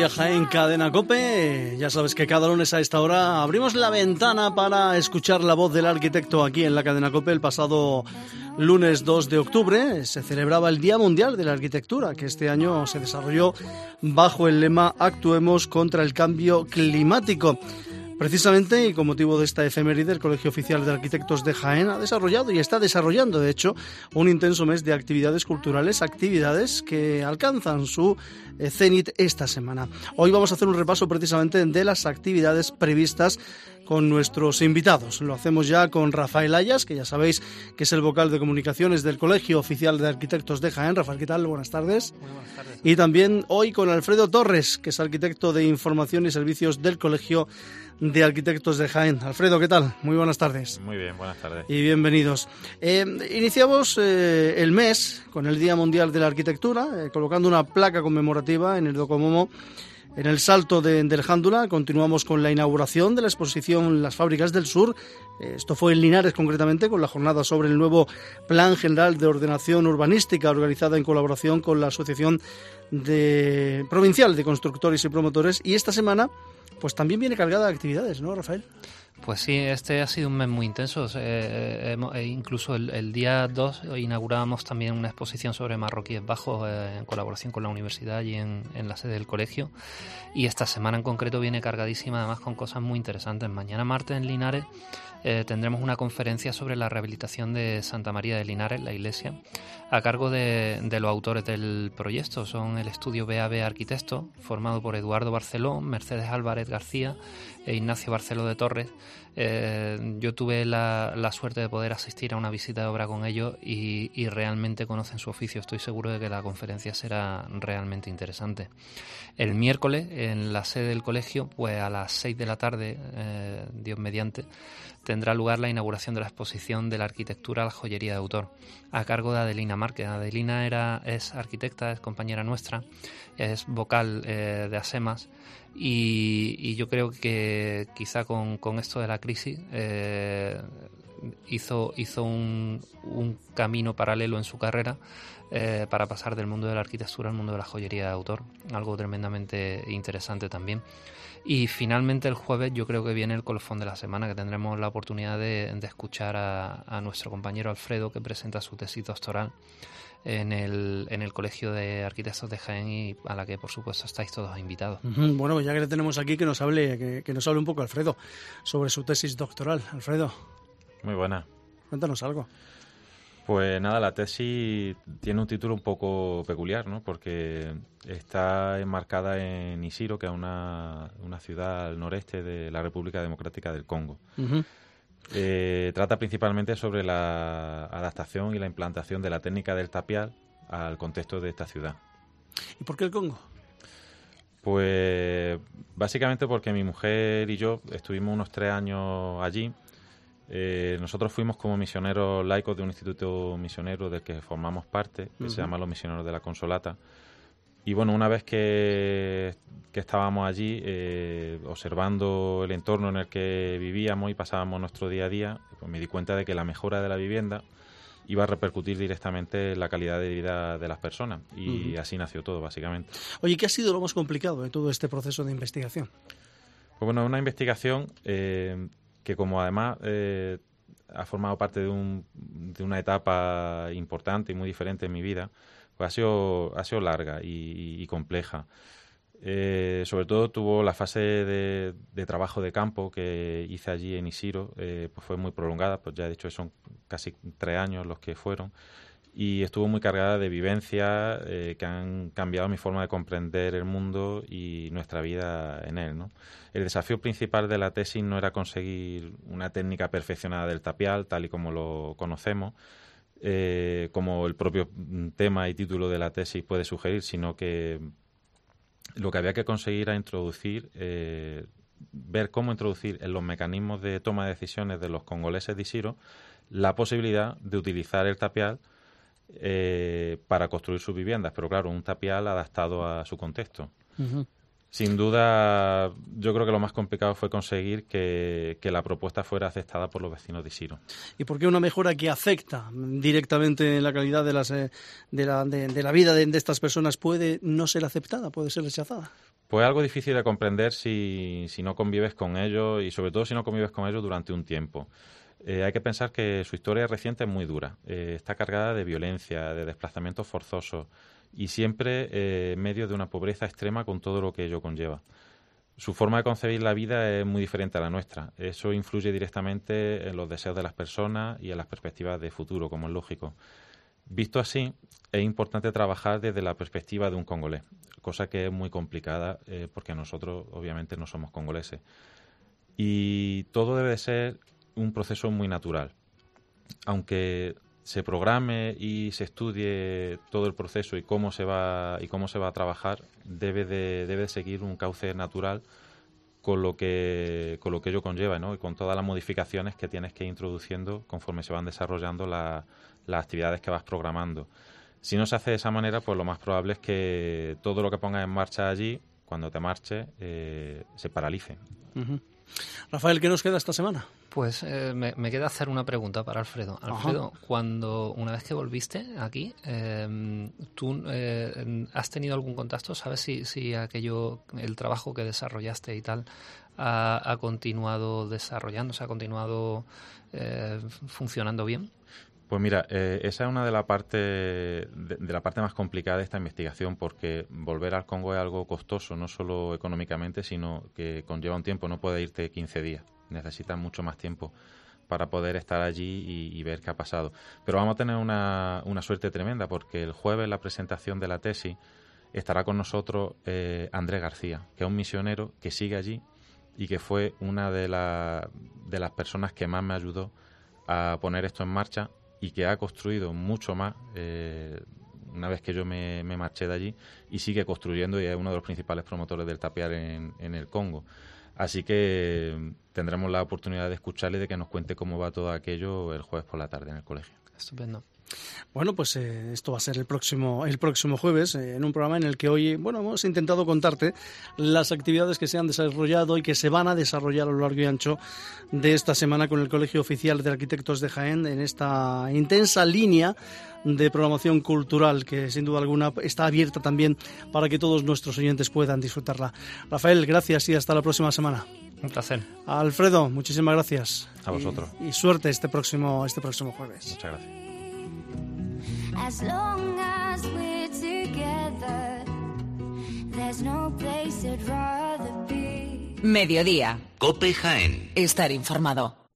Media Jaén, Cadena COPE. Ya sabes que cada lunes a esta hora abrimos la ventana para escuchar la voz del arquitecto aquí en la Cadena COPE. El pasado lunes 2 de octubre se celebraba el Día Mundial de la Arquitectura, que este año se desarrolló bajo el lema Actuemos contra el cambio climático. Precisamente, y con motivo de esta efeméride, el Colegio Oficial de Arquitectos de Jaén ha desarrollado y está desarrollando, de hecho, un intenso mes de actividades culturales, actividades que alcanzan su cenit esta semana. Hoy vamos a hacer un repaso precisamente de las actividades previstas con nuestros invitados. Lo hacemos ya con Rafael Ayas, que ya sabéis que es el vocal de comunicaciones del Colegio Oficial de Arquitectos de Jaén. Rafael, ¿qué tal? Buenas tardes. Muy buenas tardes. Y también hoy con Alfredo Torres, que es arquitecto de información y servicios del Colegio de Arquitectos de Jaén. Alfredo, ¿qué tal? Muy buenas tardes. Muy bien, buenas tardes. Y bienvenidos. Iniciamos el mes con el Día Mundial de la Arquitectura, colocando una placa conmemorativa en el Docomomo, en el Salto del Jándula. Continuamos con la inauguración de la exposición Las Fábricas del Sur. Esto fue en Linares concretamente, con la jornada sobre el nuevo Plan General de Ordenación Urbanística, organizada en colaboración con la Asociación Provincial de Constructores y Promotores. Y esta semana pues también viene cargada de actividades, ¿no, Rafael? Pues sí, este ha sido un mes muy intenso. Incluso el día 2 inaugurábamos también una exposición sobre marroquíes bajos en colaboración con la universidad y en la sede del colegio. Y esta semana en concreto viene cargadísima, además con cosas muy interesantes. Mañana martes en Linares tendremos una conferencia sobre la rehabilitación de Santa María de Linares, la iglesia, a cargo de los autores del proyecto. Son el estudio BAB Arquitecto, formado por Eduardo Barceló, Mercedes Álvarez García e Ignacio Barceló de Torres. Yo tuve la suerte de poder asistir a una visita de obra con ellos y realmente conocen su oficio. Estoy seguro de que la conferencia será realmente interesante. El miércoles, en la sede del colegio, pues a las 6 de la tarde, Dios mediante, tendrá lugar la inauguración de la exposición de la arquitectura a la joyería de autor, a cargo de Adelina Márquez. Adelina es arquitecta, es compañera nuestra, es vocal de ASEMAS, y yo creo que quizá con esto de la crisis hizo un camino paralelo en su carrera para pasar del mundo de la arquitectura al mundo de la joyería de autor, algo tremendamente interesante también. Y finalmente el jueves yo creo que viene el colofón de la semana, que tendremos la oportunidad de escuchar a nuestro compañero Alfredo, que presenta su tesis doctoral en el Colegio de Arquitectos de Jaén, y a la que por supuesto estáis todos invitados. Bueno, pues ya que le tenemos aquí, que nos hable un poco Alfredo sobre su tesis doctoral. Alfredo. Muy buena. Cuéntanos algo. Pues nada, la tesis tiene un título un poco peculiar, ¿no? Porque está enmarcada en Isiro, que es una ciudad al noreste de la República Democrática del Congo. Uh-huh. Trata principalmente sobre la adaptación y la implantación de la técnica del tapial al contexto de esta ciudad. ¿Y por qué el Congo? Pues básicamente porque mi mujer y yo estuvimos unos 3 años allí. Nosotros fuimos como misioneros laicos de un instituto misionero del que formamos parte, que se llama Los Misioneros de la Consolata. Y bueno, una vez que estábamos allí observando el entorno en el que vivíamos y pasábamos nuestro día a día, pues me di cuenta de que la mejora de la vivienda iba a repercutir directamente en la calidad de vida de las personas. Y así nació todo, básicamente. Oye, ¿qué ha sido lo más complicado de todo este proceso de investigación? Pues bueno, una investigación que como además ha formado parte de una etapa importante y muy diferente en mi vida, pues ha sido larga y compleja. Sobre todo tuvo la fase de trabajo de campo que hice allí en Isiro, pues fue muy prolongada, pues ya de hecho son casi 3 años los que fueron, y estuvo muy cargada de vivencias que han cambiado mi forma de comprender el mundo y nuestra vida en él, ¿no? El desafío principal de la tesis no era conseguir una técnica perfeccionada del tapial, tal y como lo conocemos, como el propio tema y título de la tesis puede sugerir, sino que lo que había que conseguir era introducir, ver cómo introducir en los mecanismos de toma de decisiones de los congoleses de Isiro la posibilidad de utilizar el tapial para construir sus viviendas, pero claro, un tapial adaptado a su contexto. Uh-huh. Sin duda, yo creo que lo más complicado fue conseguir que la propuesta fuera aceptada por los vecinos de Isiro. ¿Y por qué una mejora que afecta directamente en la calidad de la vida de estas personas puede no ser aceptada, puede ser rechazada? Pues algo difícil de comprender si no convives con ellos y sobre todo si no convives con ellos durante un tiempo. Hay que pensar que su historia reciente es muy dura. Está cargada de violencia, de desplazamientos forzosos y siempre en medio de una pobreza extrema con todo lo que ello conlleva. Su forma de concebir la vida es muy diferente a la nuestra. Eso influye directamente en los deseos de las personas y en las perspectivas de futuro, como es lógico. Visto así, es importante trabajar desde la perspectiva de un congolés, cosa que es muy complicada porque nosotros obviamente no somos congoleses. Y todo debe de ser un proceso muy natural. Aunque se programe y se estudie todo el proceso y cómo se va a trabajar, debe de seguir un cauce natural con lo que ello conlleva, ¿no? Y con todas las modificaciones que tienes que ir introduciendo conforme se van desarrollando las actividades que vas programando. Si no se hace de esa manera, pues lo más probable es que todo lo que pongas en marcha allí, cuando te marches, se paralice. Uh-huh. Rafael, ¿qué nos queda esta semana? Pues me queda hacer una pregunta para Alfredo. Alfredo, una vez que volviste aquí, ¿tú has tenido algún contacto? ¿Sabes si el trabajo que desarrollaste y tal ha continuado desarrollándose, ha continuado funcionando bien? Pues mira, esa es una de la parte más complicada de esta investigación, porque volver al Congo es algo costoso, no solo económicamente, sino que conlleva un tiempo. No puedes irte 15 días, necesitas mucho más tiempo para poder estar allí y ver qué ha pasado. Pero vamos a tener una suerte tremenda, porque el jueves, en la presentación de la tesis, estará con nosotros Andrés García, que es un misionero que sigue allí y que fue una de las personas que más me ayudó a poner esto en marcha, y que ha construido mucho más una vez que yo me marché de allí, y sigue construyendo y es uno de los principales promotores del tapiar en el Congo. Así que tendremos la oportunidad de escucharle y de que nos cuente cómo va todo aquello el jueves por la tarde en el colegio. Estupendo. Bueno, pues esto va a ser el próximo jueves, en un programa en el que hoy, hemos intentado contarte las actividades que se han desarrollado y que se van a desarrollar a lo largo y ancho de esta semana con el Colegio Oficial de Arquitectos de Jaén, en esta intensa línea de programación cultural que sin duda alguna está abierta también para que todos nuestros oyentes puedan disfrutarla. Rafael, gracias y hasta la próxima semana. Un placer. Alfredo, muchísimas gracias. A vosotros. Y suerte este próximo jueves. Muchas gracias. As long as we're together, there's no place I'd rather be. Mediodía. COPE Jaén. Estar informado.